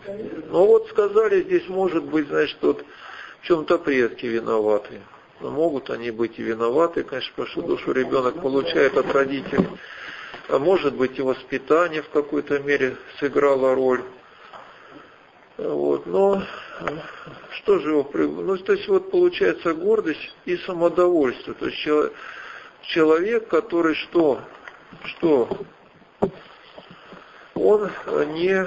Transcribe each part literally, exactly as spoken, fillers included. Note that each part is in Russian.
Ну вот сказали, здесь может быть, значит, вот в чем-то предки виноваты. Но могут они быть и виноваты, конечно, потому что душу ребенок получает от родителей. А может быть и воспитание в какой-то мере сыграло роль. Вот. Но что же его... Ну, то есть вот получается гордость и самодовольство. То есть человек, который что? Что? Он не,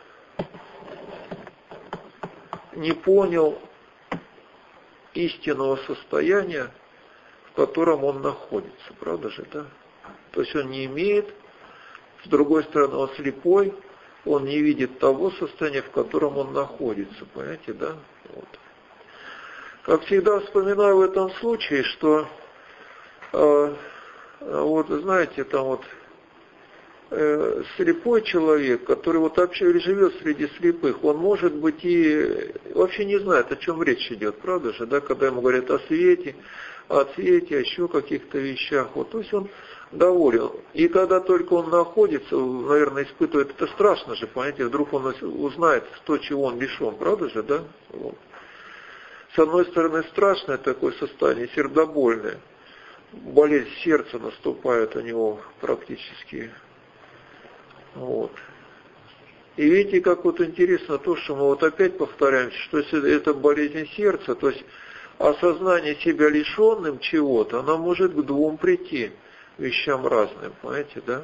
не понял истинного состояния, в котором он находится. Правда же, да? То есть он не имеет, с другой стороны, он слепой, он не видит того состояния, в котором он находится. Понимаете, да? Вот. Как всегда вспоминаю в этом случае, что э, вот знаете, там вот э, слепой человек, который вот вообще живет среди слепых, он может быть и вообще не знает, о чем речь идет, правда же, да, когда ему говорят о свете, о цвете, о еще каких-то вещах, вот, то есть он доволен. И когда только он находится, наверное, испытывает, это страшно же, понимаете, вдруг он узнает то, чего он лишен, правда же, да? Вот. С одной стороны, страшное такое состояние, сердобольное. Болезнь сердца наступает у него практически. Вот. И видите, как вот интересно то, что мы вот опять повторяемся, что если это болезнь сердца, то есть осознание себя лишенным чего-то, оно может к двум прийти вещам разным, понимаете, да?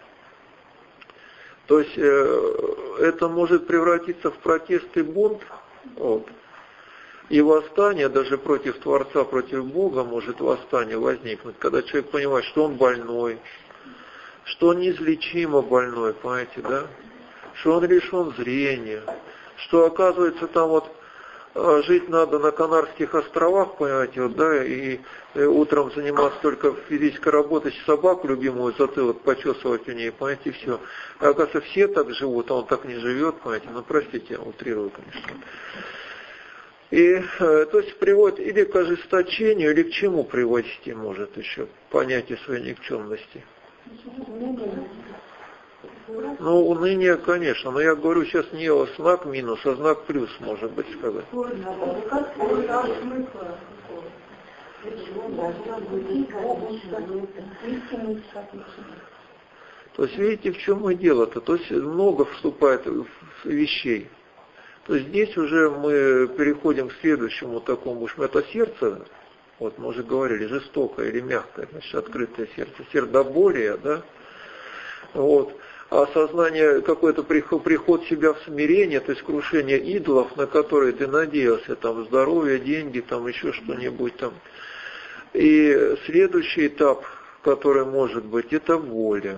То есть э, это может превратиться в протест и бунт, вот. И восстание даже против Творца, против Бога может восстание возникнуть, когда человек понимает, что он больной, что он неизлечимо больной, понимаете, да? Что он лишен зрения, что оказывается там вот жить надо на Канарских островах, понимаете, вот, да, и, и утром заниматься только физической работой, собаку любимую затылок почесывать у нее, понимаете, и все. А оказывается, все так живут, а он так не живет, понимаете, ну простите, я утрирую, конечно. И, э, то есть, приводит или к ожесточению, или к чему приводить может еще понятие своей никчемности. Ну, уныние, конечно, но я говорю сейчас не о знак минус, а знак плюс, может быть, сказать. То есть, видите, в чем и дело-то? То есть, много вступает вещей. То есть, здесь уже мы переходим к следующему такому, уж это сердце, вот мы уже говорили, жестокое или мягкое, значит, открытое сердце, сердоболие, да, вот. А осознание, какой-то приход, приход себя в смирение, то есть крушение идолов, на которые ты надеялся, там, здоровье, деньги, там, еще что-нибудь там. И следующий этап, который может быть, это воля.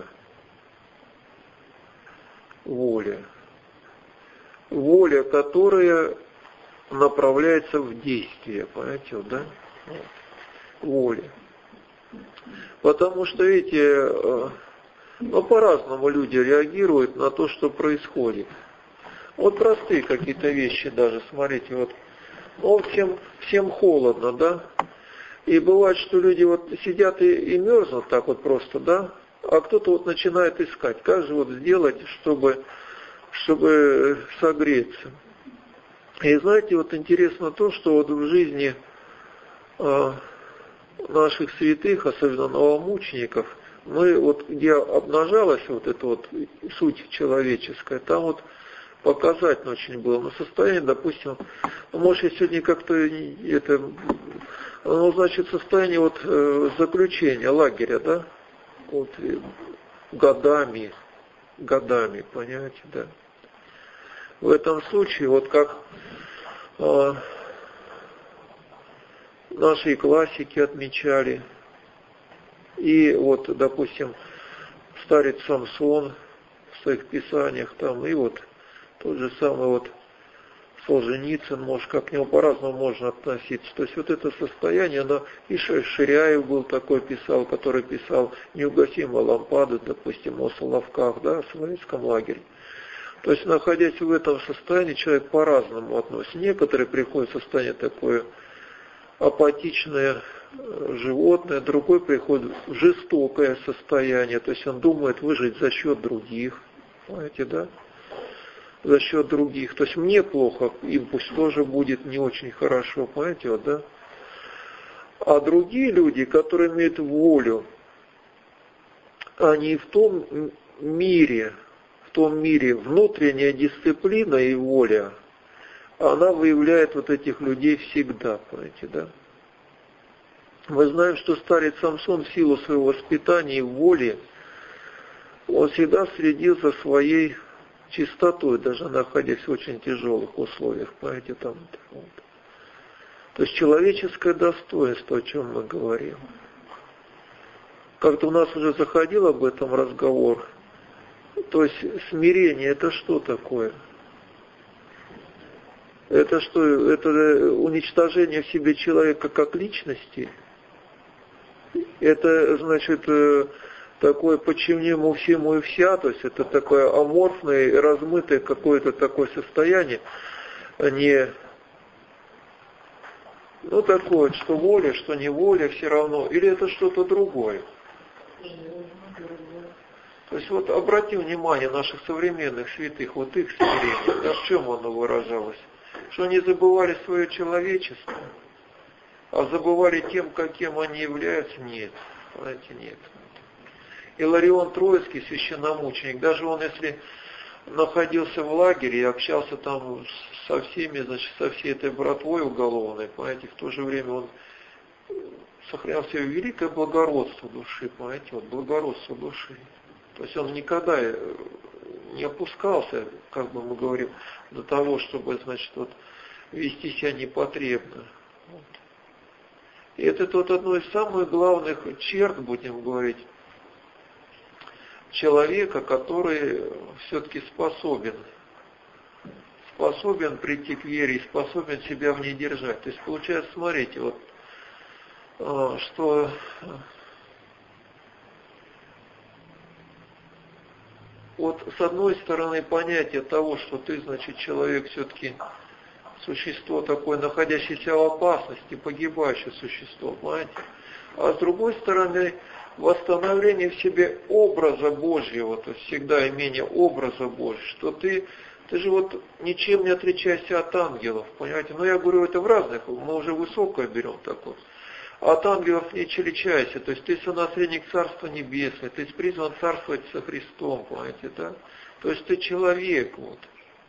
Воля. Воля, которая направляется в действие, понимаете, вот, да? Вот. Воля. Потому что, видите, ну, по-разному люди реагируют на то, что происходит. Вот простые какие-то вещи даже, смотрите, вот, ну, всем, всем холодно, да? И бывает, что люди вот сидят и, и мерзнут так вот просто, да? А кто-то вот начинает искать, как же вот сделать, чтобы, чтобы согреться. И знаете, вот интересно то, что вот в жизни э, наших святых, особенно новомучеников, мы вот, где обнажалась вот эта вот суть человеческая, там вот показательно очень было. Но состояние, допустим, ну, может, я сегодня как-то это, ну, значит, состояние вот э, заключения, лагеря, да, вот годами, годами, понимаете, да. В этом случае, вот как э, наши классики отмечали, и вот, допустим, старец Самсон в своих писаниях там, и вот тот же самый вот Солженицын, может, как к нему по-разному можно относиться. То есть вот это состояние, оно, и Ширяев был такой, писал, который писал «Неугасимая лампада», допустим, о Соловках, да, в советском лагере. То есть, находясь в этом состоянии, человек по-разному относится. Некоторые приходят в состояние такое апатичное, животное, другой приходит в жестокое состояние, то есть он думает выжить за счет других, понимаете, да? за счет других. То есть мне плохо, им пусть тоже будет не очень хорошо, понимаете, вот, да? А другие люди, которые имеют волю, они в том мире, в том мире внутренняя дисциплина и воля, она выявляет вот этих людей всегда, понимаете, да? Мы знаем, что старец Самсон в силу своего воспитания и воли, он всегда следил за своей чистотой, даже находясь в очень тяжелых условиях, понимаете, там. Вот. То есть человеческое достоинство, о чем мы говорим. Как-то у нас уже заходил об этом разговор. То есть смирение, это что такое? Это что? Это уничтожение в себе человека как личности? Это, значит, такое подчинение всему и вся, то есть это такое аморфное, размытое какое-то такое состояние, а не, ну, такое, что воля, что не воля, все равно, или это что-то другое. То есть вот обратим внимание наших современных святых, вот их смирение, да, в чем оно выражалось? Что они забывали свое человечество, а забывали тем, каким они являются? Нет, знаете, нет. Иларион Троицкий, священномученик, даже он, если находился в лагере и общался там со всеми, значит, со всей этой братвой уголовной, понимаете, в то же время он сохранял в себе великое благородство души, понимаете, вот благородство души. То есть он никогда не опускался, как бы мы говорим, до того, чтобы, значит, вот, вести себя непотребно. Вот. И это вот одно из самых главных черт, будем говорить, человека, который все-таки способен, способен прийти к вере и способен себя в ней держать. То есть получается, смотрите, вот, что вот с одной стороны понятие того, что ты, значит, человек все-таки существо такое, находящееся в опасности, погибающее существо, понимаете? А с другой стороны, восстановление в себе образа Божьего, то есть всегда имение образа Божьего, что ты, ты же вот ничем не отличаешься от ангелов, понимаете? Но я говорю это в разных, мы уже высокое берем такое. От ангелов не отличайся, то есть ты сонаследник Царства Небесного, ты призван царствовать со Христом, понимаете, да? То есть ты человек, вот.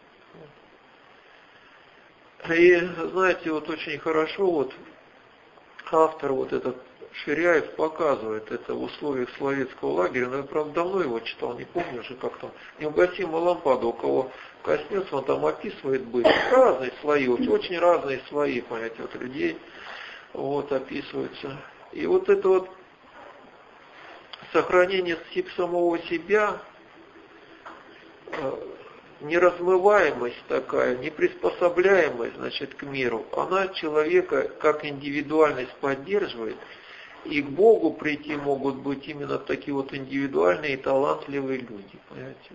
И, знаете, вот очень хорошо, вот, автор вот этот Ширяев показывает это в условиях Соловецкого лагеря, но я, правда, давно его читал, не помню уже, как там, неугасимая лампада, у кого коснется, он там описывает быть. Разные слои, вот, очень разные слои, понимаете, вот людей, вот, описываются. И вот это вот сохранение самого себя, неразмываемость такая, неприспособляемость, значит, к миру, она человека как индивидуальность поддерживает, и к Богу прийти могут быть именно такие вот индивидуальные и талантливые люди, понимаете?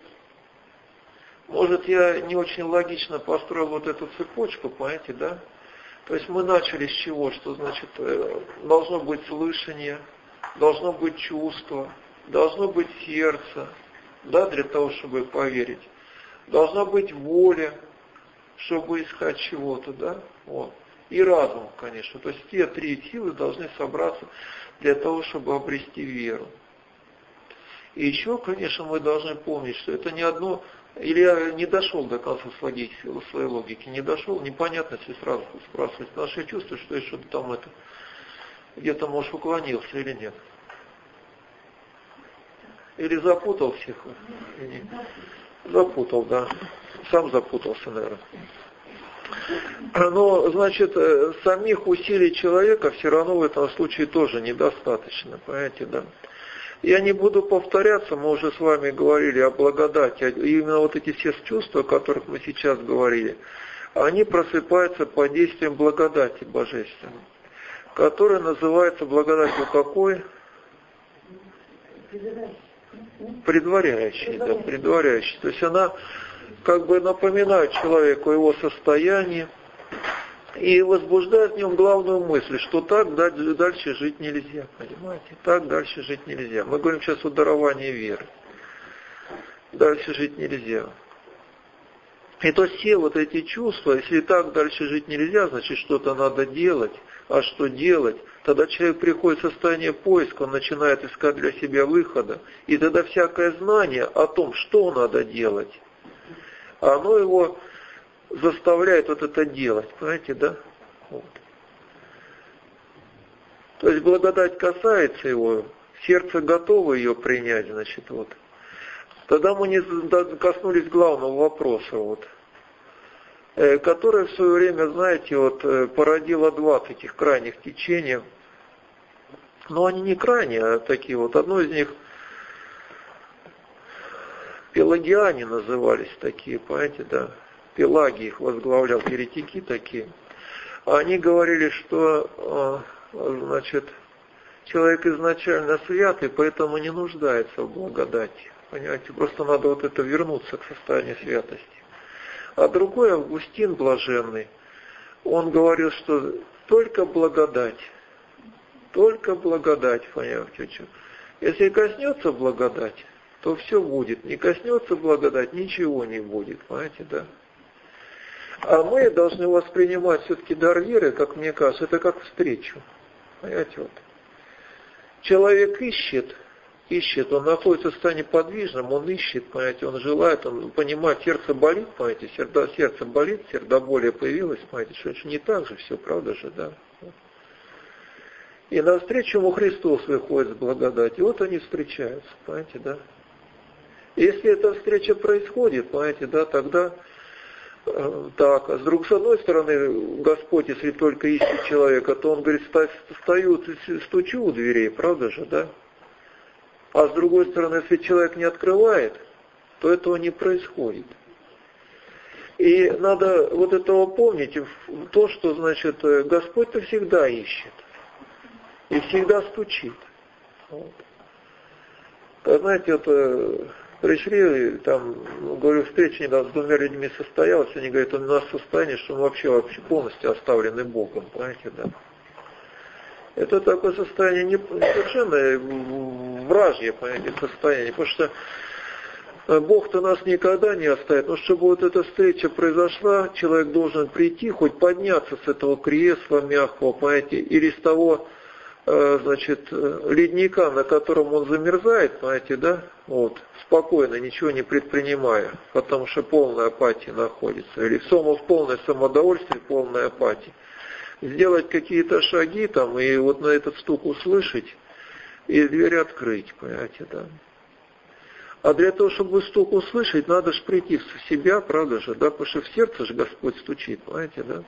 Может, я не очень логично построил вот эту цепочку, понимаете, да? То есть мы начали с чего? Что, значит, должно быть слышание, должно быть чувство, должно быть сердце, да, для того, чтобы поверить. Должна быть воля, чтобы искать чего-то, да, вот. И разум, конечно. То есть те три силы должны собраться для того, чтобы обрести веру. И еще, конечно, мы должны помнить, что это не одно, или я не дошел до конца своей, своей логики, не дошел, непонятно, если сразу спрашивать наши чувства, что я что-то там это, где-то, может, уклонился или нет. Или запутал всех? Или... Запутал, да. Сам запутался, наверное. Но, значит, самих усилий человека все равно в этом случае тоже недостаточно, понимаете, да. Я не буду повторяться, мы уже с вами говорили о благодати. И именно вот эти все чувства, о которых мы сейчас говорили, они просыпаются под действием благодати божественной, которая называется благодатью какой? Предваряющей, да, предваряющей. То есть она как бы напоминает человеку о его состоянии и возбуждает в нем главную мысль, что так дальше жить нельзя, понимаете? Так дальше жить нельзя. Мы говорим сейчас о даровании веры. Дальше жить нельзя. И то все вот эти чувства, если так дальше жить нельзя, значит что-то надо делать. А что делать? Тогда человек приходит в состояние поиска, он начинает искать для себя выхода. И тогда всякое знание о том, что надо делать, оно его заставляет вот это делать. Понимаете, да? Вот. То есть благодать касается его, сердце готово ее принять, значит, вот. Тогда мы не коснулись главного вопроса, вот, который в свое время, знаете, вот, породило два таких крайних течения. Но они не крайние, а такие вот. Одно из них пелагиане назывались такие, понимаете, да. Пелагий их возглавлял, еретики такие. Они говорили, что, значит, человек изначально святый, поэтому не нуждается в благодати. Понимаете, просто надо вот это вернуться к состоянию святости. А другой, Августин Блаженный, он говорил, что только благодать, только благодать, понимаете, что? Если коснется благодать, то все будет. Не коснется благодать, ничего не будет, понимаете, да? А мы должны воспринимать все-таки дар веры, как мне кажется, это как встречу. Понимаете, вот. Человек ищет, ищет, он находится в состоянии подвижном, он ищет, понимаете, он желает, он понимает, сердце болит, понимаете, сердце, сердце болит, сердоболие появилось, понимаете, что это не так же все, правда же, да. И навстречу ему Христос выходит с благодати, вот они встречаются, понимаете, да. Если эта встреча происходит, понимаете, да, тогда э, так, а с другой, с одной стороны, Господь, если только ищет человека, то он говорит, стою, стучу у дверей, правда же, да. А с другой стороны, если человек не открывает, то этого не происходит. И надо вот этого помнить, то, что, значит, Господь-то всегда ищет. И всегда стучит. Вот. Знаете, вот пришли, там, говорю, встреча недавно с двумя людьми состоялась, они говорят, у нас состояние, что мы вообще, вообще полностью оставлены Богом, понимаете, да. Это такое состояние не, совершенно вражье, понимаете, состояние, потому что Бог-то нас никогда не оставит, но чтобы вот эта встреча произошла, человек должен прийти, хоть подняться с этого кресла мягкого, понимаете, или с того, значит, ледника, на котором он замерзает, понимаете, да, вот, спокойно, ничего не предпринимая, потому что полная апатия находится, или в полное самодовольствие, полная апатия. Сделать какие-то шаги там, и вот на этот стук услышать, и дверь открыть, понимаете, да. А для того, чтобы стук услышать, надо же прийти в себя, правда же, да, потому что в сердце же Господь стучит, понимаете, да.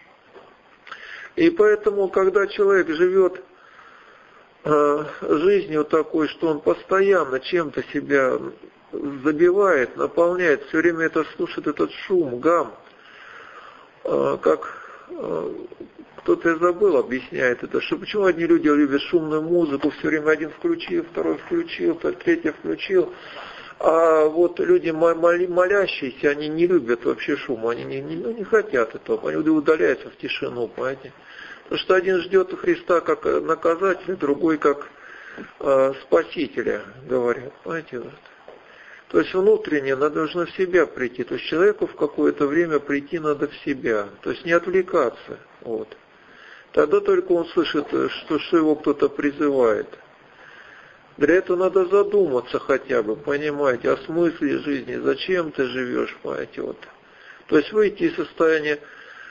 И поэтому, когда человек живет э, жизнью такой, что он постоянно чем-то себя забивает, наполняет, все время это слушает этот шум, гам, э, как э, кто-то, я забыл, объясняет это, что почему одни люди любят шумную музыку, все время один включил, второй включил, третий включил, а вот люди молящиеся, они не любят вообще шума, они не, не, ну, не хотят этого, они удаляются в тишину, понимаете. Потому что один ждет Христа как наказателя, другой как э, спасителя, говорят, понимаете. Вот. То есть внутренне надо нужно в себя прийти, то есть человеку в какое-то время прийти надо в себя, то есть не отвлекаться, вот. Тогда только он слышит, что, что его кто-то призывает. Для этого надо задуматься хотя бы, понимаете, о смысле жизни, зачем ты живешь, понимаете, вот. То есть выйти из состояния,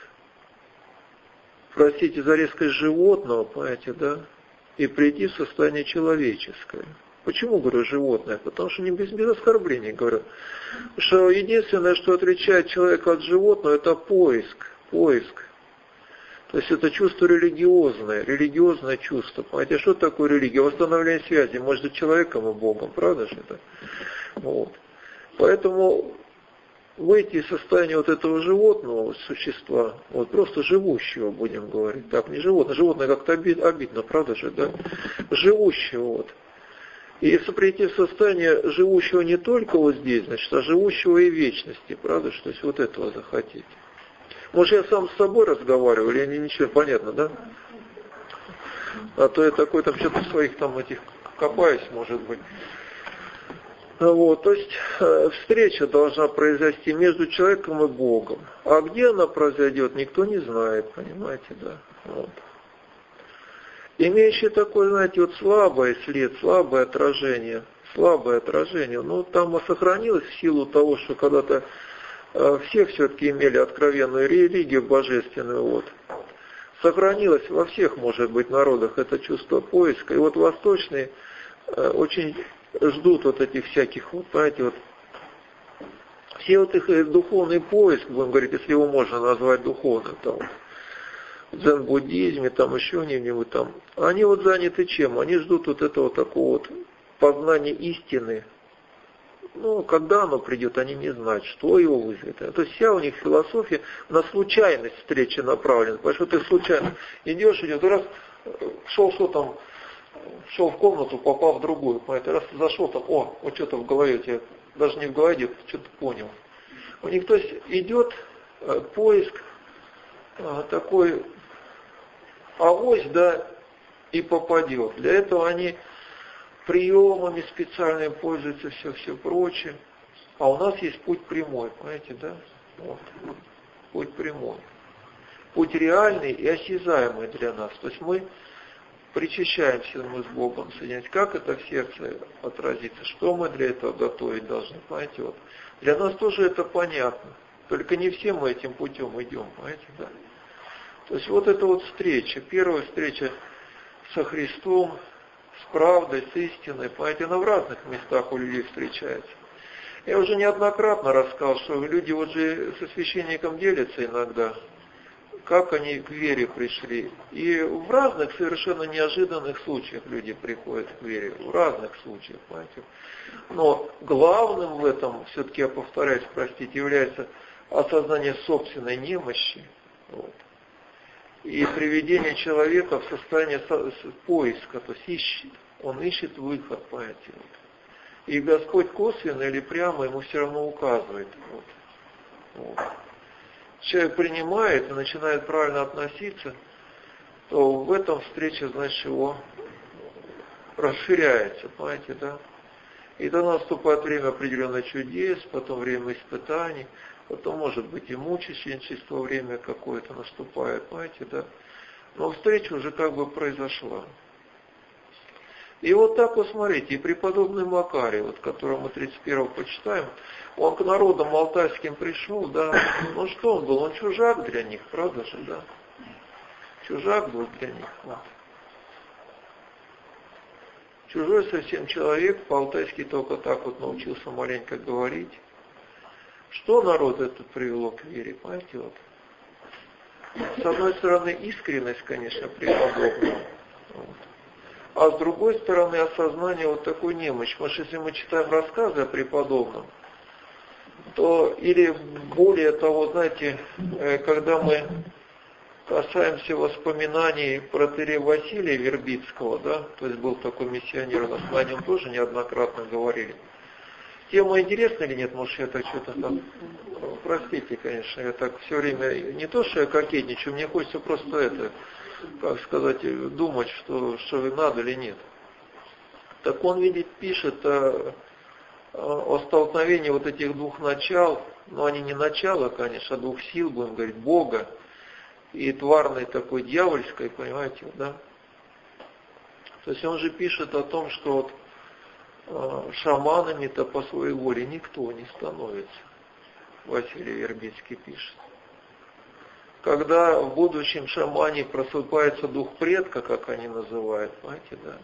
простите за резкость, животного, понимаете, да, и прийти в состояние человеческое. Почему говорю животное? Потому что не без, без оскорблений говорю. Что единственное, что отличает человека от животного, это поиск, поиск. То есть это чувство религиозное, религиозное чувство. Понимаете, что такое религия? Восстановление связи между человеком и Богом, правда же это? Вот. Поэтому выйти из состояния вот этого животного существа, вот просто живущего, будем говорить, так, не животное, животное как-то обид, обидно, правда же, да? Живущего вот. И если прийти в состояние живущего не только вот здесь, значит, а живущего и в вечности, правда, что есть вот этого захотите. Может, я сам с собой разговариваю, или не ничего, понятно, да? А то я такой там что-то в своих там этих копаюсь, может быть. Вот, то есть э, встреча должна произойти между человеком и Богом. А где она произойдет, никто не знает, понимаете, да. Вот. Имеющий такой, знаете, вот слабый след, слабое отражение, слабое отражение, ну там сохранилось в силу того, что когда-то э, все все-таки имели откровенную религию божественную, вот. Сохранилось во всех, может быть, народах это чувство поиска. И вот восточные э, очень ждут вот этих всяких, вот, знаете, вот, все вот их духовный поиск, будем говорить, если его можно назвать духовным, там, в дзен-буддизме, там, еще где-нибудь там, они вот заняты чем? Они ждут вот этого такого вот познания истины. Ну, когда оно придет, они не знают, что его вызовет. То есть вся у них философия на случайность встречи направлена. Потому что ты случайно идешь, идешь, раз шел, что там, шел в комнату, попал в другую. Понимаете, раз зашел там, о, вот что-то в голове у тебя, даже не в голове идет, что-то понял. У них, то есть, идет э, поиск э, такой, авось, да, и попадет. Для этого они приемами специальными пользуются, все-все прочее. А у нас есть путь прямой, понимаете, да? Вот. Путь прямой. Путь реальный и осязаемый для нас. То есть мы причащаемся мы с Богом соединять. Как это в сердце отразится? Что мы для этого готовить должны? Понимаете, вот. Для нас тоже это понятно. Только не все мы этим путем идем, понимаете, да? То есть вот эта вот встреча, первая встреча со Христом, с правдой, с истиной, понимаете, она в разных местах у людей встречается. Я уже неоднократно рассказывал, что люди вот же со священником делятся иногда, как они к вере пришли. И в разных совершенно неожиданных случаях люди приходят к вере, в разных случаях, понимаете. Но главным в этом, все-таки я повторяюсь, простите, является осознание собственной немощи. Вот. И приведение человека в состояние поиска, то есть ищет, он ищет выход, понимаете. Вот. И Господь косвенно или прямо ему все равно указывает. Вот. Вот. Человек принимает и начинает правильно относиться, то в этом встреча, значит, его расширяется, понимаете, да. И тогда наступает время определенных чудес, потом время испытаний, потом, может быть, и мученичество, время какое-то наступает, понимаете, да. Но встреча уже как бы произошла. И вот так вот смотрите, и преподобный Макарий, вот, которого мы тридцать первого почитаем, он к народам алтайским пришел, да, ну что он был, он чужак для них, правда же, да. Чужак был для них, вот. Чужой совсем человек, по-алтайски только так вот научился маленько говорить. Что народ этот привело к вере, понимаете, вот. С одной стороны, искренность, конечно, преподобного. Вот. А с другой стороны, осознание вот такой немощи. Потому что если мы читаем рассказы о преподобном, то или более того, знаете, когда мы касаемся воспоминаний протоиерея Василия Вербицкого, да, то есть был такой миссионер, у нас мы о нем тоже неоднократно говорили. Тема интересна или нет? Может, я так что-то там... Простите, конечно, я так все время... Не то, что я кокетничаю, мне хочется просто это, как сказать, думать, что, что надо или нет. Так он, видит, пишет о, о столкновении вот этих двух начал, но они не начала, конечно, а двух сил, будем говорить, Бога и тварной такой дьявольской, понимаете, да? То есть он же пишет о том, что вот шаманами-то по своей воле никто не становится. Василий Вербицкий пишет. Когда в будущем шамане просыпается дух предка, как они называют, понимаете, да,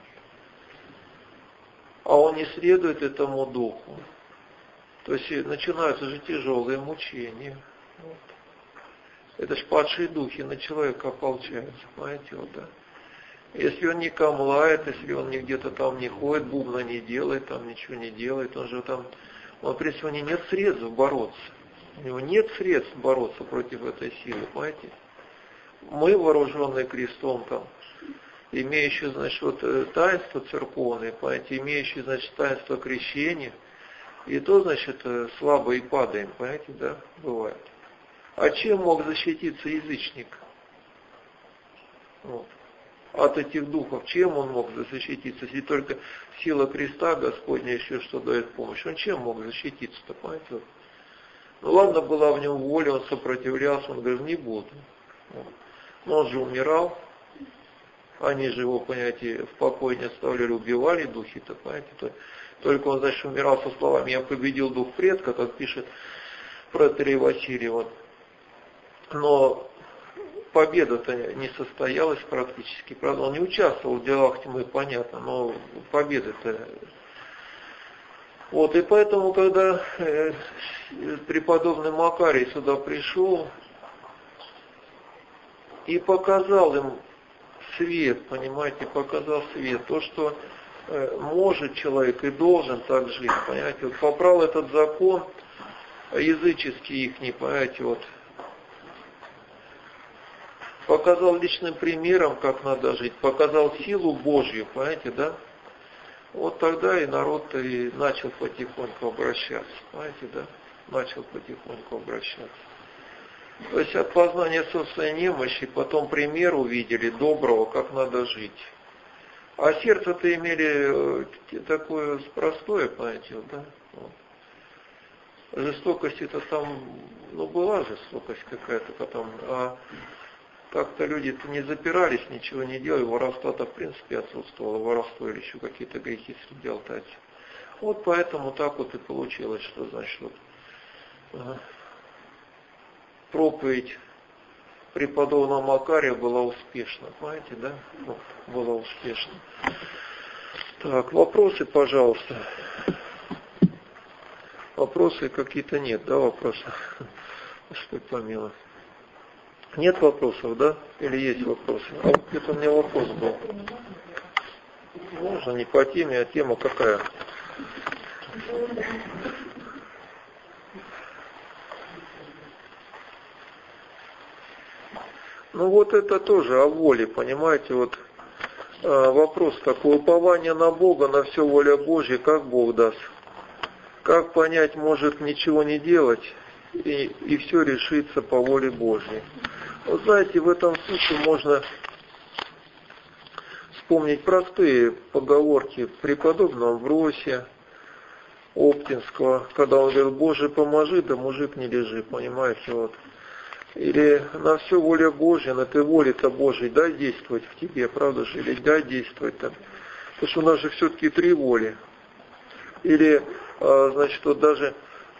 а он не следует этому духу, то есть начинаются же тяжелые мучения. Вот. Это ж падшие духи на человека ополчаются, понимаете, вот, да. Если он не камлает, если он где-то там не ходит, бубна не делает, там ничего не делает, он же там, он, в принципе, у него нет средств бороться. У него нет средств бороться против этой силы, понимаете? Мы, вооруженные крестом, там, имеющие, значит, вот таинство церковное, понимаете, имеющие, значит, таинство крещения, и то, значит, слабо и падаем, понимаете, да, бывает. А чем мог защититься язычник? Вот. от этих духов, чем он мог защититься, если только сила креста Господня еще что дает помощь, он чем мог защититься-то, понимаете? Ну ладно, была в нем воля, он сопротивлялся, он говорит, не буду. Но он же умирал, они же его, понимаете, в покое не оставляли, убивали духи-то, понимаете? Только он, значит, умирал со словами, я победил дух предка, как пишет протоиерей Василий. Вот. Но победа-то не состоялась практически. Правда, он не участвовал в делах тьмы, понятно, но победа-то... Вот, и поэтому, когда э, преподобный Макарий сюда пришел и показал им свет, понимаете, показал свет, то, что э, может человек и должен так жить, понимаете, вот попрал этот закон языческий их, не понимаете, вот, показал личным примером, как надо жить, показал силу Божью, понимаете, да? Вот тогда и народ и начал потихоньку обращаться, понимаете, да? Начал потихоньку обращаться. То есть от познания собственной немощи, потом пример увидели доброго, как надо жить. А сердце-то имели такое простое, понимаете, да? Вот. Жестокость-то там, ну, была жестокость какая-то потом, а так-то люди-то не запирались, ничего не делали, воровство-то в принципе отсутствовало, воровство или еще какие-то грехи среди алтаря. Вот поэтому так вот и получилось, что, значит, вот, ага, проповедь преподобного Макария была успешна, понимаете, да? Вот, была успешна. Так, вопросы, пожалуйста. Вопросы какие-то нет, да, вопросы? Что помилуй. Нет вопросов, да? Или есть вопросы? А вот это у меня вопрос был. Можно не по теме, а тема какая? Ну вот это тоже о воле, понимаете, вот э, вопрос такой, упование на Бога, на все воля Божья, как Бог даст? Как понять, может ничего не делать, и, и все решится по воле Божьей? Вот знаете, в этом случае можно вспомнить простые поговорки преподобного Амвросия Оптинского, когда он говорил, Боже, поможи, да мужик не лежи, понимаете, вот. Или на все воля Божья, на ты воле-то Божьей, дай действовать в тебе, правда же, или дай действовать там. Потому что у нас же все-таки три воли. Или, значит, вот даже...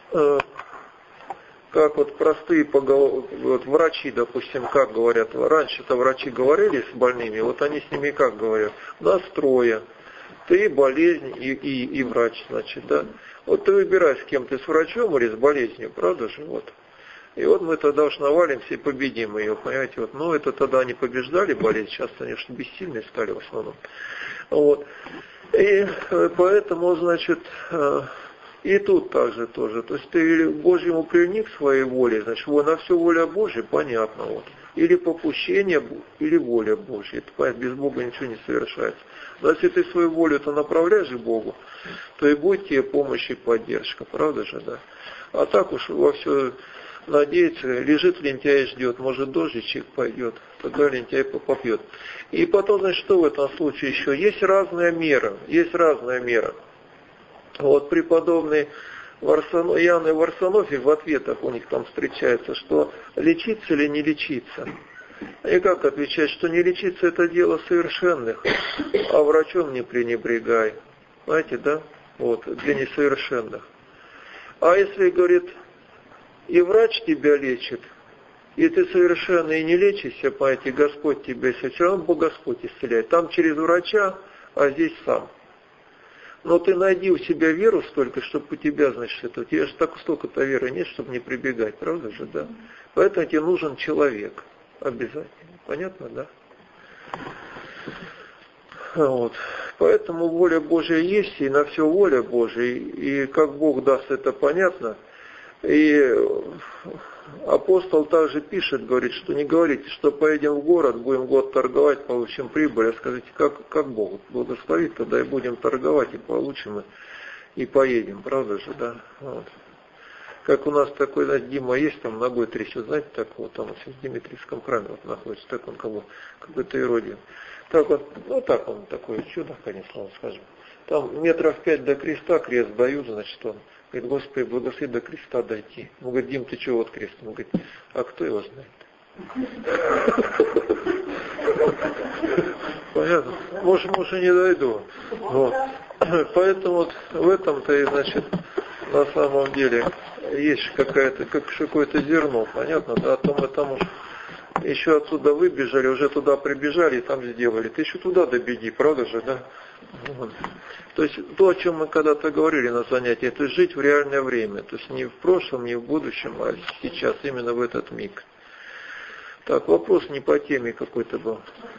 Как вот простые поголовки, вот врачи, допустим, как говорят, раньше-то врачи говорили с больными, вот они с ними как говорят, нас трое, ты, болезнь и, и, и врач, значит, да. Вот ты выбирай, с кем ты, с врачом или с болезнью, правда же, вот. И вот мы тогда уж навалимся и победим ее, понимаете, вот. Ну, это тогда они побеждали болезнь, сейчас, конечно, бессильные стали в основном. Вот. И поэтому, значит... И тут также тоже. То есть ты Божьему приник своей воле, значит, на все воля Божья, понятно. Вот. Или попущение, или воля Божья. Это, понятно, без Бога ничего не совершается. Но если ты свою волю-то направляешь к Богу, то и будет тебе помощь и поддержка, правда же, да? А так уж во все надеяться, лежит лентяй и ждет, может дождичек пойдет, тогда лентяй попьет. И потом, значит, что в этом случае еще? Есть разная мера, есть разная мера. Вот преподобный Варсоно, Иоанн Варсонофий в ответах у них там встречается, что лечиться или не лечиться. И как отвечать, что не лечиться это дело совершенных, а врачом не пренебрегай. Знаете, да? Вот, для несовершенных. А если, говорит, и врач тебя лечит, и ты совершенный и не лечишься, понимаете, Господь тебя исцеляет, все равно Господь исцеляет. Там через врача, а здесь сам. Но ты найди у себя веру столько, чтобы у тебя, значит, это, у тебя же так столько-то веры нет, чтобы не прибегать, правда же, да? Поэтому тебе нужен человек. Обязательно. Понятно, да? Вот. Поэтому воля Божья есть, и на все воля Божья, и как Бог даст, это понятно. И апостол также пишет, говорит, что не говорите, что поедем в город, будем год торговать, получим прибыль, а скажите, как, как Бог благословит, тогда и будем торговать, и получим, и, и поедем, правда же, да? Вот. Как у нас такой, знаете, Дима есть, там ногой трясет, знаете, такого, там вот в Дмитриевском храме вот находится, так он кого, какой-то иродием. Так вот, ну так он такой чудо, конечно, скажем. Там метров пять до креста, крест дают, значит, он говорит, Господи, благослови до креста дойти. Он говорит, Дим, ты чего вот крест? Он говорит, а кто его знает? Понятно? Может, может, и не дойду. Вот. Поэтому вот в этом-то и, значит, на самом деле есть какая-то, как какое-то зерно, понятно, да, а то мы там уж еще оттуда выбежали, уже туда прибежали и там сделали. Ты еще туда добеги, правда же, да? Вот. То есть то, о чем мы когда-то говорили на занятии, это жить в реальное время. То есть не в прошлом, не в будущем, а сейчас, именно в этот миг. Так, вопрос не по теме какой-то был.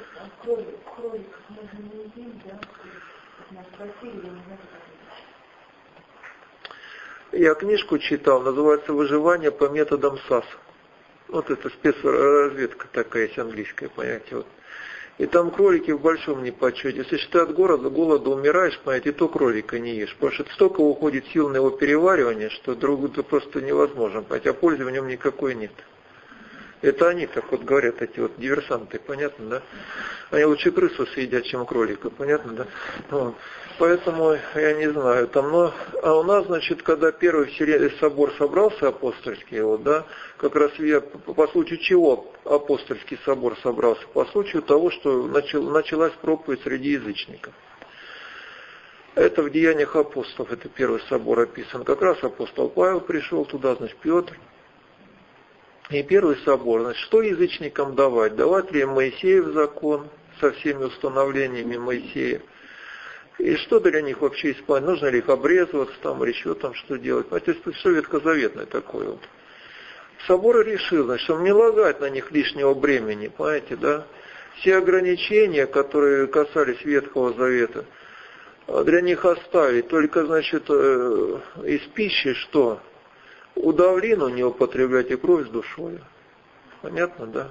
Я книжку читал, называется «Выживание по методам САС». Вот это спецразведка такая есть английская, понимаете, вот. И там кролики в большом непочете. Если ты от голода, голода умираешь, понимаете, и то кролика не ешь. Потому что столько уходит сил на его переваривание, что другу это просто невозможно, понимаете, а пользы в нем никакой нет. Это они так вот говорят, эти вот диверсанты, понятно, да? Они лучше крысу съедят, чем кролика, понятно, да? Вот. Поэтому я не знаю, там, но, а у нас, значит, когда первый собор собрался апостольский, вот, да, как раз я, по случаю чего апостольский собор собрался? По случаю того, что начал, началась проповедь среди язычников. Это в Деяниях апостолов, это первый собор описан. Как раз апостол Павел пришел туда, значит, Петр. И первый собор, значит, что язычникам давать? Давать ли им Моисеев закон со всеми установлениями Моисея? И что для них вообще исполнять? Нужно ли их обрезываться там, или еще там что делать? То есть это все ветхозаветное такое вот. Собор решил, значит, чтобы не лагать на них лишнего бремени, понимаете, да? Все ограничения, которые касались Ветхого Завета, для них оставить. Только, значит, из пищи что? Удавлину не употреблять и кровь с душой. Понятно, да?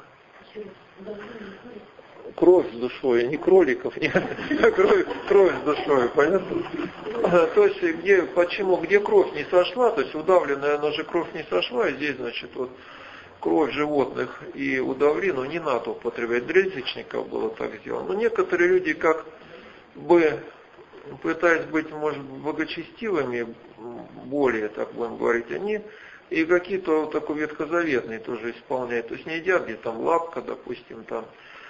Кровь с душой, не кроликов, не кровь, кровь с душой, понятно? То есть, где, почему, где кровь не сошла, то есть удавленная, она же кровь не сошла, и здесь, значит, вот кровь животных и удавлину не надо употреблять. Для язычников было так сделано. Но некоторые люди, как бы пытаясь быть, может, благочестивыми, более, так будем говорить, они и какие-то вот такой ветхозаветные тоже исполняют. То есть не едят, где там лапка, допустим, там,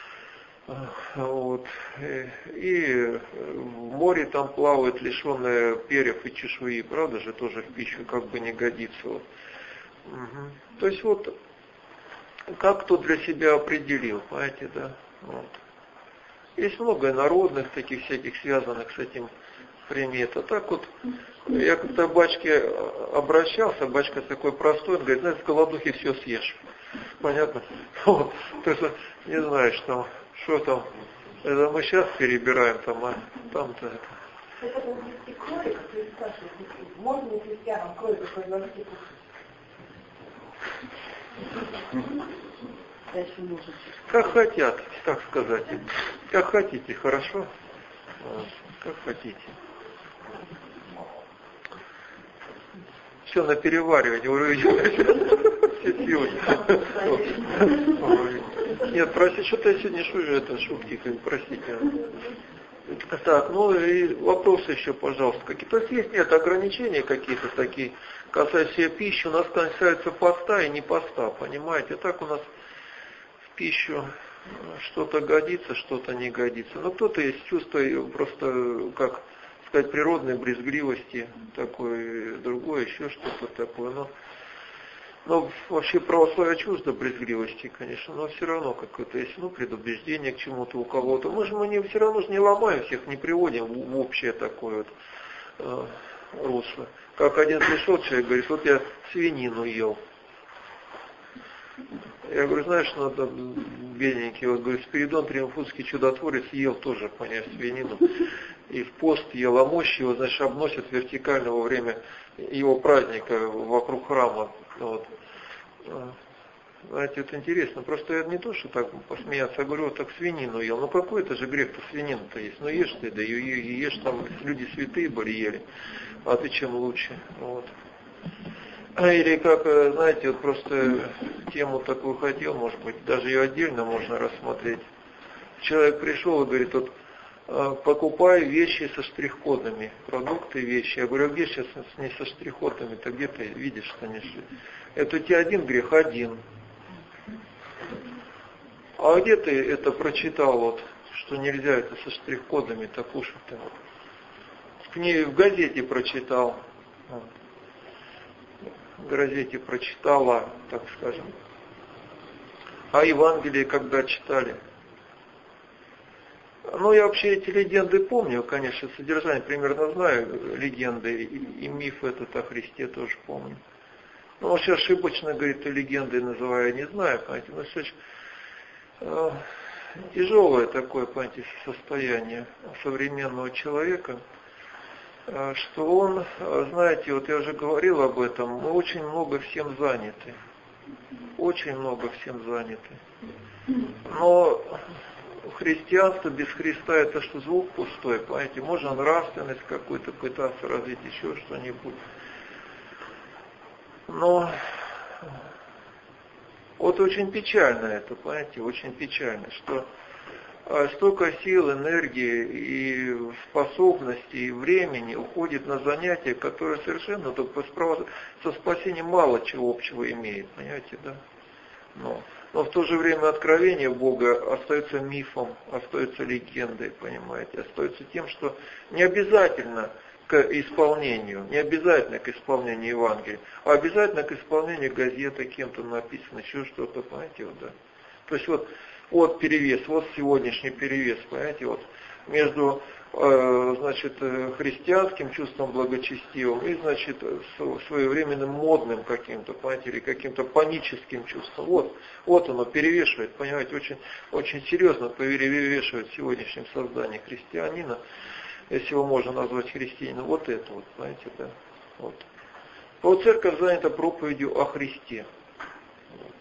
вот, и, и в море там плавают лишенные перьев и чешуи, правда же, тоже в пищу как бы не годится. Вот. Угу. То есть вот, как кто для себя определил, понимаете, да, вот. Есть много народных таких всяких связанных с этим примет. А так вот, я как-то к бачке обращался, бачка такой простой, он говорит, знаешь, в голодухе все съешь. Понятно? Вот. То есть, не знаю, что, что там, это мы сейчас перебираем, там, а там-то это. Это будет кролик, можно ли христианам кролика производить? Как хотят, так сказать. Как хотите, хорошо? Как хотите. Все на переваривание уже все силы. Нет, простите, что-то я сегодня шучу, это шутки, простите. Так, ну и вопросы еще, пожалуйста, какие. То есть есть нет ограничения какие-то такие, касающиеся пищи, у нас касаются поста и не поста, понимаете? Так у нас в пищу что-то годится, что-то не годится. Но кто-то есть чувство просто, как сказать, природной брезгливости, такое, другое, еще что-то такое. Но, но вообще православие чуждо брезгливости, конечно, но все равно какое-то есть, ну, предубеждение к чему-то у кого-то. Мы же мы не, все равно же не ломаем всех, не приводим в, в общее такое вот э, русло. Как один пришел человек, говорит, вот я свинину ел. Я говорю, знаешь, ну, это бедненький, вот, говорит, Спиридон Триумфуцкий чудотворец ел тоже, понять, свинину. И в пост ел, а мощь его, значит, обносят вертикально во время его праздника вокруг храма. Вот. Знаете, это интересно. Просто я не то, что так посмеяться, я говорю, вот так свинину ел. Ну какой это же грех-то свинина-то есть? Ну ешь ты, да и ешь, там люди святые были ели. А ты чем лучше? Вот. Или как, знаете, вот просто тему такую хотел, может быть, даже ее отдельно можно рассмотреть. Человек пришел и говорит, вот покупай вещи со штрих-кодами, продукты, вещи. Я говорю, а где сейчас не со штрих-кодами-то, где ты видишь, что не штрих? Это у тебя один грех, один. А где ты это прочитал, вот, что нельзя это со штрих-кодами-то кушать-то? В книге, в газете прочитал. В газете прочитала, так скажем. А Евангелие когда читали? Ну, я вообще эти легенды помню, конечно, содержание примерно знаю, легенды и, и миф этот о Христе тоже помню. Ну, вообще ошибочно, говорит, легенды называю, я не знаю, понимаете, но все очень э, тяжелое такое, понимаете, состояние современного человека, э, что он, знаете, вот я уже говорил об этом, мы очень много всем заняты, очень много всем заняты, но христианство без Христа это что, звук пустой, понимаете, можно нравственность какую-то пытаться развить, еще что-нибудь. Но вот очень печально это, понимаете, очень печально, что столько сил, энергии и способностей, и времени уходит на занятия, которые совершенно только со спасением мало чего общего имеют, понимаете, да? Но, но в то же время откровение Бога остается мифом, остается легендой, понимаете, остается тем, что не обязательно к исполнению, не обязательно к исполнению Евангелия, а обязательно к исполнению газеты, кем-то написано, еще что-то, понимаете, вот, да. То есть вот, вот перевес, вот сегодняшний перевес, понимаете, вот между э, значит, христианским чувством благочестивым и, значит, своевременным модным каким-то, понимаете, или каким-то паническим чувством. Вот, вот оно перевешивает, понимаете, очень, очень серьезно перевешивает в сегодняшнем создании христианина, если его можно назвать христианином, вот это вот, знаете, да. Вот. Вот церковь занята проповедью о Христе. Вот.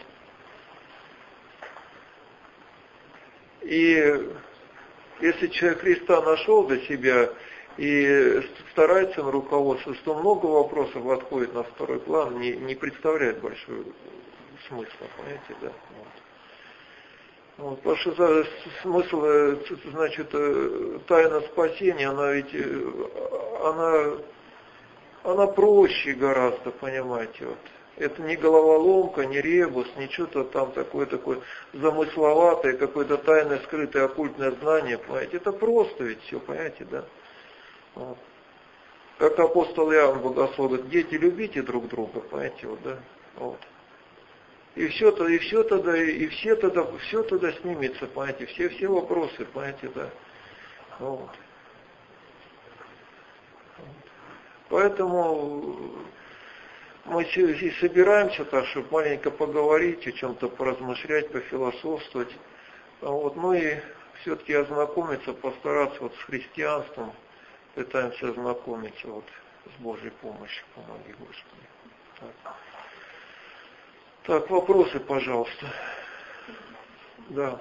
И если человек Христа нашел для себя и старается им руководствоваться, то много вопросов отходит на второй план, не, не представляет большого смысла, понимаете, да. Вот. Вот, потому что смысл, значит, тайна спасения, она ведь, она, она проще гораздо, понимаете, вот. Это не головоломка, не ребус, не что-то там такое, такое замысловатое, какое-то тайное, скрытое, оккультное знание, понимаете, это просто ведь все, понимаете, да. Вот. Как апостол Иоанн Богослов говорит, дети, любите друг друга, понимаете, вот, да, вот. И все тогда, и все тогда, и все тогда, все тогда снимется, понимаете, все, все вопросы, понимаете, да. Вот. Поэтому мы и собираемся так, чтобы маленько поговорить, о чем-то поразмышлять, пофилософствовать. Вот. Ну и все-таки ознакомиться, постараться вот с христианством, пытаемся ознакомиться вот с Божьей помощью, помоги Господи. Так. Так, вопросы, пожалуйста. Да.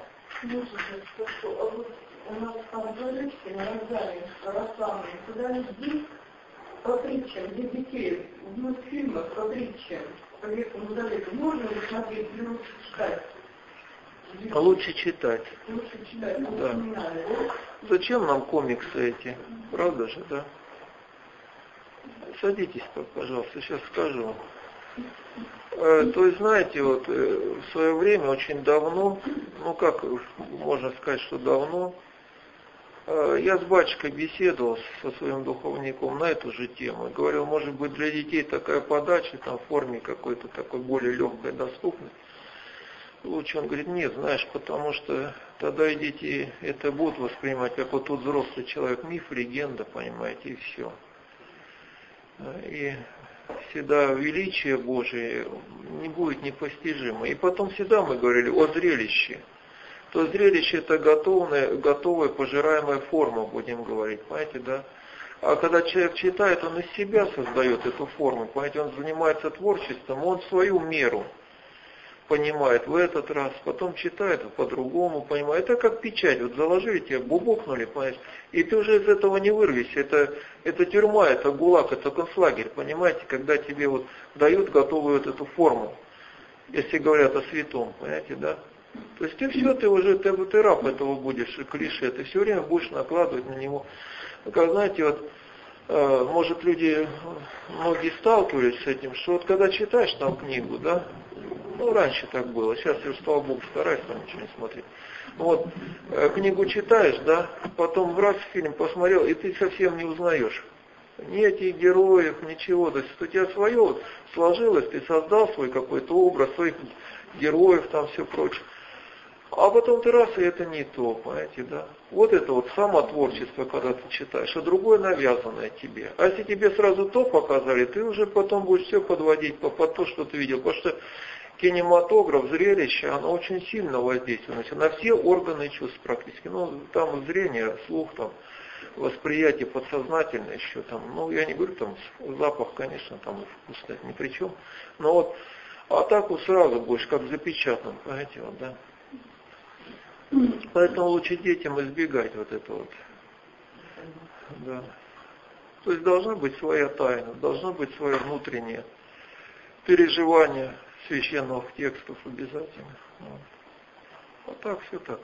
У нас там говорится на Розалии, православные, куда людей по притчам, для детей, в мультфильмах по притчам, по Ветхому Завету, можно ли смотреть или лучше читать? Лучше читать. Лучше читать, да. Зачем нам комиксы эти? Правда же, да? Садитесь, пожалуйста, сейчас скажу. То есть, знаете, вот в свое время, очень давно, ну как можно сказать, что давно, я с батюшкой беседовал со своим духовником на эту же тему. Говорил, может быть, для детей такая подача там, в форме какой-то такой более легкой, доступной. Лучше он говорит, нет, знаешь, потому что тогда и дети это будут воспринимать, как вот тут взрослый человек, миф, легенда, понимаете, и все. И всегда величие Божие не будет непостижимо. И потом всегда мы говорили о зрелище. То зрелище это готовая, готовая пожираемая форма, будем говорить, понимаете, да? А когда человек читает, он из себя создает эту форму, понимаете, он занимается творчеством, он в свою меру. понимает в этот раз, потом читает по-другому, понимает. Это как печать, вот заложили тебя, бубокнули, понимаешь, и ты уже из этого не вырвешься. Это, это тюрьма, это гулаг, это концлагерь, понимаете, когда тебе вот дают готовую вот эту форму, если говорят о святом, понимаете, да? То есть ты все, ты уже, ты, ты раб этого будешь, клише, ты все время будешь накладывать на него. Как знаете, вот, э, может люди, многие сталкивались с этим, что вот когда читаешь там книгу, да, ну раньше так было, сейчас я, слава Богу, стараюсь там ничего не смотреть. Вот, э, книгу читаешь, да, потом раз фильм посмотрел, и ты совсем не узнаешь. Ни этих героев, ничего. То есть у тебя свое вот сложилось, ты создал свой какой-то образ, своих героев, там все прочее. А потом ты раз, и это не то, понимаете, да? Вот это вот самотворчество, когда ты читаешь, а другое навязанное тебе. А если тебе сразу то показали, ты уже потом будешь все подводить по, под то, что ты видел. Потому что кинематограф, зрелище, оно очень сильно воздействует на все органы чувств практически. Ну, там зрение, слух, там, восприятие подсознательное еще, там, ну, я не говорю, там, запах, конечно, там, вкус ни при чем. Но вот, а так вот сразу будешь как запечатан, понимаете, вот, да. Поэтому лучше детям избегать вот это вот. Да. То есть должна быть своя тайна, должно быть свое внутреннее переживание священных текстов обязательно. Вот. А так все так.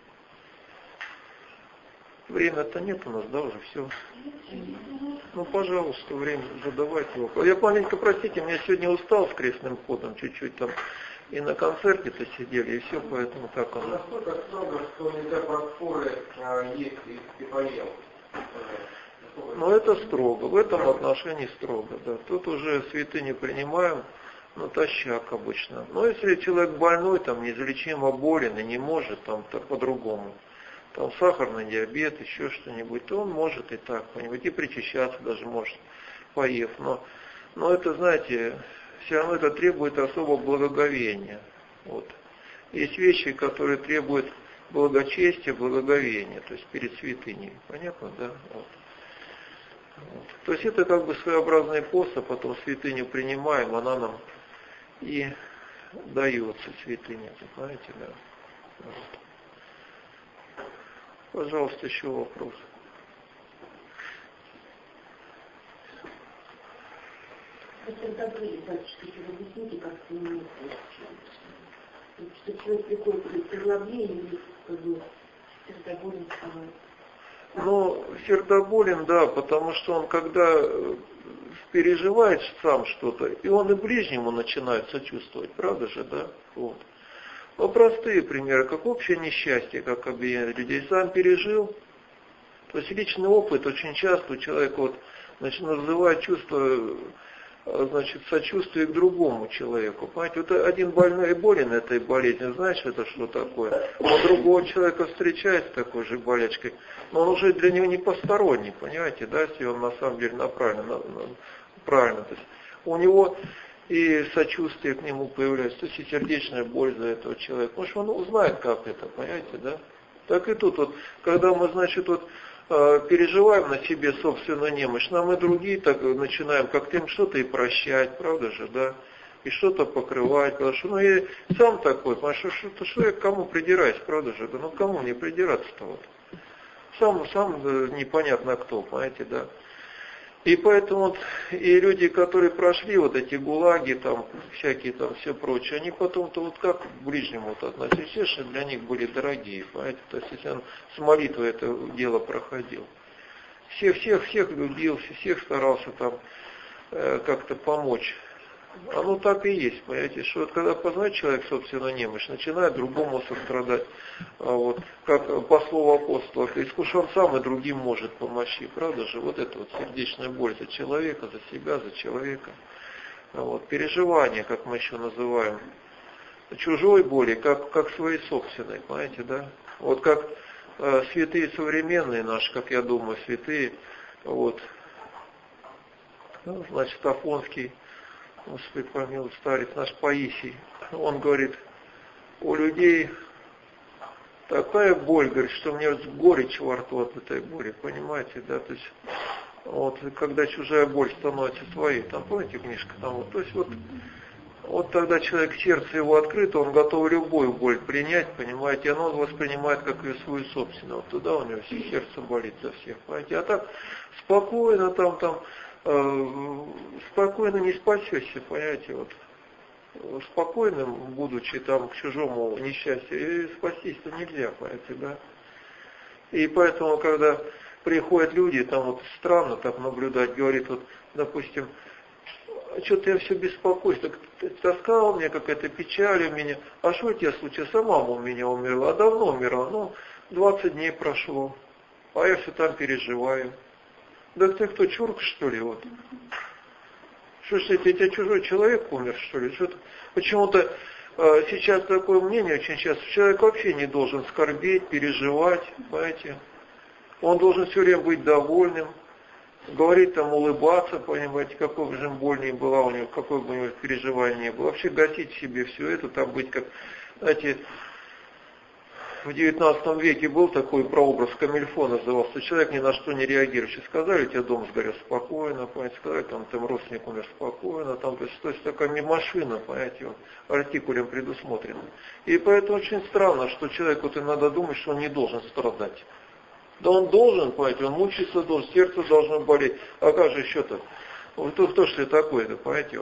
Время-то нет у нас, да, уже все. Ну, пожалуйста, время задавайте вопрос. Я маленько, простите, меня сегодня устал с крестным ходом, чуть-чуть там. И на концерте-то сидели, и все, поэтому так оно. Насколько строго, что нельзя про споры а, есть и поел? Ну, это строго, в этом отношении строго, да. Тут уже святыни принимаем, натощак обычно. Но если человек больной, там, неизлечимо болен и не может, там, то по-другому. Там сахарный диабет, еще что-нибудь, то он может и так, понимаете, и причащаться даже может, поев. Но, но это, знаете, все равно это требует особого благоговения. Вот. Есть вещи, которые требуют благочестия, благоговения, то есть перед святыней. Понятно, да? Вот. Вот. То есть это как бы своеобразный пост, а потом святыню принимаем, она нам и дается святыня, понимаете, да? Вот. Пожалуйста, еще вопрос. Это добрые, батюшка, объясните, как это не может что человек приходит к переломлению или как бы сердоболен вставать. Ну, сердоболен, да, потому что он когда переживает сам что-то, и он и ближнему начинает сочувствовать, правда же, да? Вот. Ну, простые примеры, как общее несчастье, как объединение людей, сам пережил. То есть личный опыт очень часто у человека вот, значит, называет чувство, значит, сочувствие к другому человеку. Понимаете, вот один больной и болен этой болезнью, знаешь, это что такое? Но другого человека встречает с такой же болячкой, но он уже для него не посторонний, понимаете, да, если он на самом деле направлен, на, на, правильно. То есть у него и сочувствие к нему появляется, то есть и сердечная боль за этого человека, потому что он узнает, как это, понимаете, да? Так и тут вот, когда мы, значит, вот переживаем на себе собственную немощь, нам и другие так начинаем как-то им что-то и прощать, правда же, да, и что-то покрывать, потому что, ну, я сам такой, потому что, что, что я к кому придираюсь, правда же, да, ну, к кому мне придираться-то вот, сам, сам да, непонятно кто, понимаете, да, и поэтому вот, и люди, которые прошли вот эти гулаги, там, всякие там, все прочее, они потом-то вот как к ближнему вот относились, естественно, для них были дорогие, понимаете, то есть, если он с молитвой это дело проходил. Всех, всех, всех любил, всех старался там э, как-то помочь. Оно так и есть, понимаете, что вот когда познает человек собственную немощь, начинает другому сострадать. А вот, как по слову апостола, искушен сам и другим может помочь. Правда же, вот это вот сердечная боль за человека, за себя, за человека. А вот, переживание, как мы еще называем, чужой боли, как, как своей собственной, понимаете, да? Вот как э, святые современные наши, как я думаю, святые, вот, ну, значит, Афонский, Господи, помилуй, старец наш Паисий, он говорит, у людей такая боль, говорит, что мне горечь во рту от этой боли, понимаете, да, то есть, вот, когда чужая боль становится своей, там, помните, книжка, там, вот, то есть, вот, вот тогда человек, сердце его открыто, он готов любую боль принять, понимаете, оно воспринимает как ее свою собственную. Вот тогда у него все сердце болит за всех, понимаете. А так спокойно там, там, э, спокойно не спасешься, понимаете, вот. Спокойным, будучи там к чужому несчастью, и спастись-то нельзя, понимаете, да. И поэтому, когда приходят люди, там вот странно так наблюдать, говорит, вот, допустим, что-то я все беспокоюсь, так тоска у меня какая-то, печаль у меня, а что у тебя случилось? А мама у меня умерла, а давно умерла, ну, двадцать дней прошло, а я все там переживаю. Да ты кто, чурк, что ли, вот? Что ж, это у тебя чужой человек умер, что ли? Что-то, почему-то э, сейчас такое мнение очень часто, человек вообще не должен скорбеть, переживать, понимаете? Он должен все время быть довольным, говорить там, улыбаться, понимаете, какой бы же боль ни была у него, какое бы у него переживание ни было. Вообще гасить в себе все это, там быть как, знаете, в девятнадцатом веке был такой прообраз, камильфо назывался, человек ни на что не реагирующий. Сказали, у тебя дом сгорел спокойно, понимаете, сказали, там, там родственник умер спокойно, там, то есть, то есть такая машина, понимаете, вот, артикулем предусмотрена. И поэтому очень странно, что человек вот иногда думает, что он не должен страдать. Да он должен, понимаете, он мучиться должен, сердце должно болеть. А как же еще-то? Вот кто, кто ж ты такой-то, понимаете? Вот.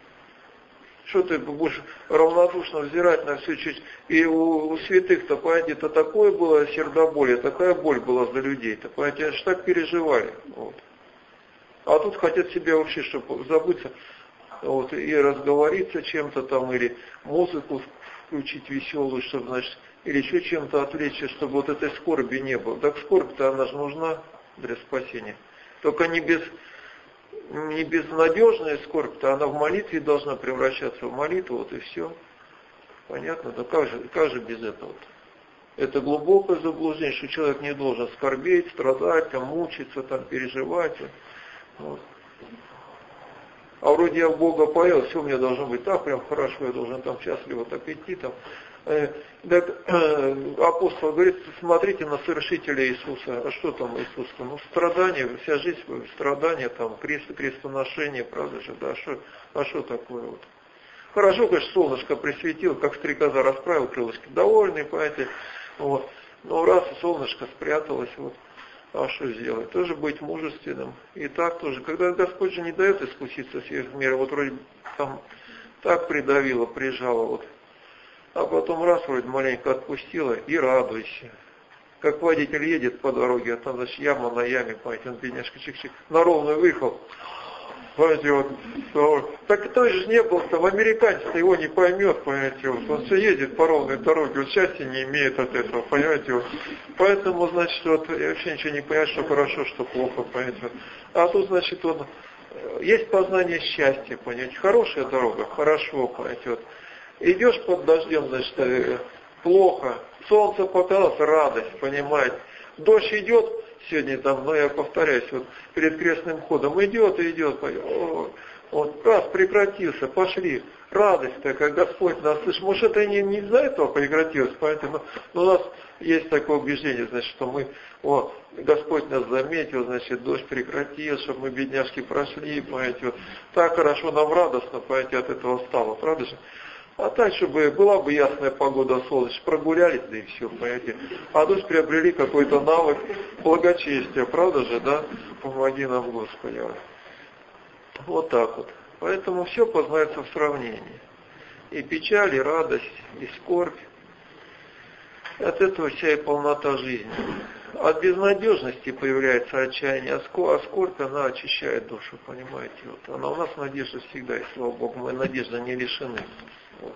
Что ты будешь равнодушно взирать на все чуть. И у, у святых-то, понимаете, это такое было сердоболие, такая боль была за людей-то, понимаете, аж так переживали. Вот. А тут хотят себя вообще, чтобы забыться, вот, и разговориться чем-то там, или музыку включить веселую, чтобы, значит, или еще чем-то отвлечься, чтобы вот этой скорби не было. Так скорбь-то она же нужна для спасения. Только не без, не безнадежная скорбь-то, она в молитве должна превращаться в молитву, вот и все. Понятно? Да как же, как же без этого-то? Это глубокое заблуждение, что человек не должен скорбеть, страдать, там, мучиться, там, переживать. Вот. А вроде я в Бога поел, все у меня должно быть так, прям хорошо, я должен там счастливо так идти, там. Так, апостол говорит, смотрите на совершителя Иисуса. А что там Иисус-то? Ну, страдания, вся жизнь, страдания, там, крест, крестоношение, правда же, да, а что, а что такое вот? Хорошо, конечно, солнышко присветило, как стрекоза расправил крылышки, довольный, понимаете, вот. Но раз солнышко спряталось, вот, а что сделать? Тоже быть мужественным. И так тоже, когда Господь же не дает искуситься сверх меры, вот вроде там так придавило, прижало, вот. А потом раз вроде маленько отпустила и радуйся. Как водитель едет по дороге, а там, значит, яма на яме, понимаете, он бедняжка чик-чик, на ровную выехал. Понимаете, вот, то, так той же не был, там американец его не поймет, понимаете, вот, он все едет по ровной дороге, вот счастья не имеет от этого, понимаете, вот. Поэтому, значит, вот, я вообще ничего не понимаю, что хорошо, что плохо, понимаете, вот. А тут, значит, он, есть познание счастья, понимаете, хорошая дорога, хорошо, понимаете, вот. Идешь под дождем, значит, плохо. Солнце показалось, радость, понимаете. Дождь идет, сегодня там, но я повторяюсь, вот перед крестным ходом идет и идет. Вот раз прекратился, пошли. Радость такая, Господь нас слышит. Может, это не, не из-за этого прекратилось, поэтому, но у нас есть такое убеждение, значит, что мы, о, Господь нас заметил, значит, дождь прекратил, чтобы мы, бедняжки, прошли, понимаете, вот. Так хорошо нам радостно, понимаете, от этого стало, правда же? А так, чтобы была бы ясная погода, солнце, прогулялись, да и все, понимаете. А дождь приобрели какой-то навык благочестия, правда же, да? Помоги нам, Господи. Вот так вот. Поэтому все познается в сравнении. И печаль, и радость, и скорбь. От этого вся и полнота жизни. От безнадежности появляется отчаяние, а скорбь, она очищает душу, понимаете. Вот. Она у нас надежда всегда, и слава Богу, мы надежды не лишены. Вот.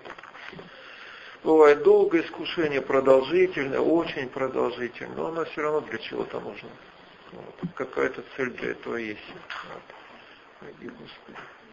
Бывает долгое искушение, продолжительное, очень продолжительное, но оно все равно для чего-то нужно. Вот. Какая-то цель для этого есть. Вот. Господи.